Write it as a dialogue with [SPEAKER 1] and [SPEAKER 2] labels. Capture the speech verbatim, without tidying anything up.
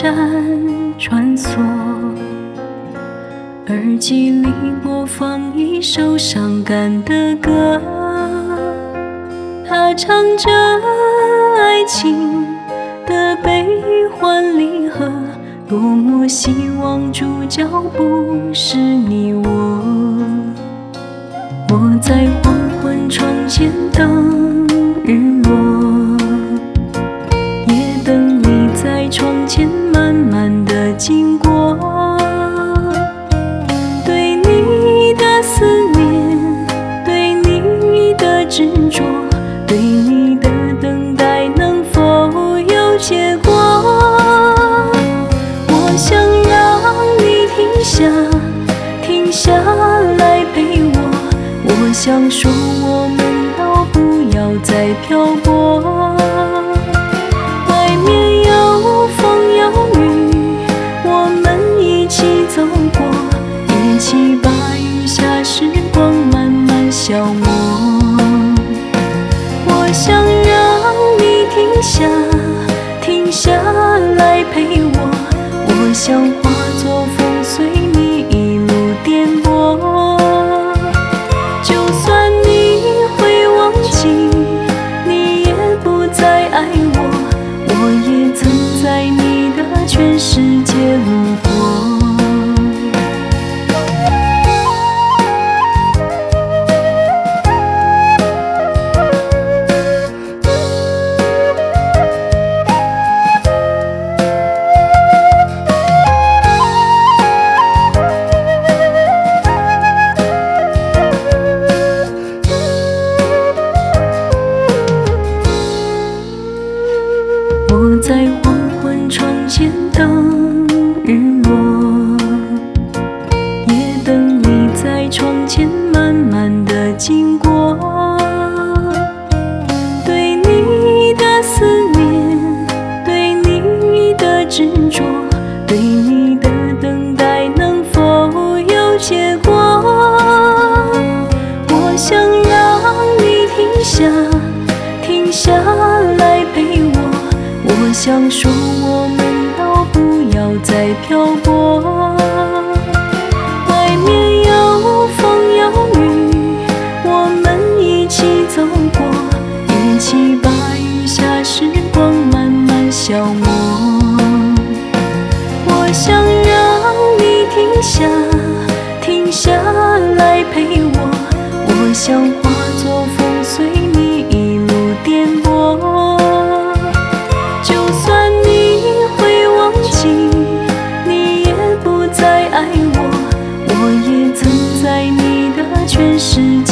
[SPEAKER 1] 山穿梭，耳机里播放一首伤感的歌，它唱着爱情的悲欢离合，多么希望主角不是你我。我在黄昏窗前等日落，也等你在窗前慢慢地经过。对你的思念，对你的执着，对你的等待，能否有结果？我想让你停下，停下来陪我。我想说，我们都不要再漂泊。外面有风有雨，我们一起走过，一起把余下时光慢慢消磨。我想让你停下，停下来陪我。我想化作风，随你一路颠簸。就算你会忘记，你也不再爱我，我也曾在你的全世界路过。我在黄昏窗前等日落，也等你在窗前慢慢地经过。对你的思念，对你的执着，对你的等待，能否有结果？我想让你停下，停下来陪我。我想说，我们都不要再漂泊。外面有风有雨，我们一起走过，一起把余下时光慢慢消磨。我想让你停下，停下来陪我。我想化作风，随你一路颠簸。就算你会忘记，你也不再爱我，我也曾在你的全世界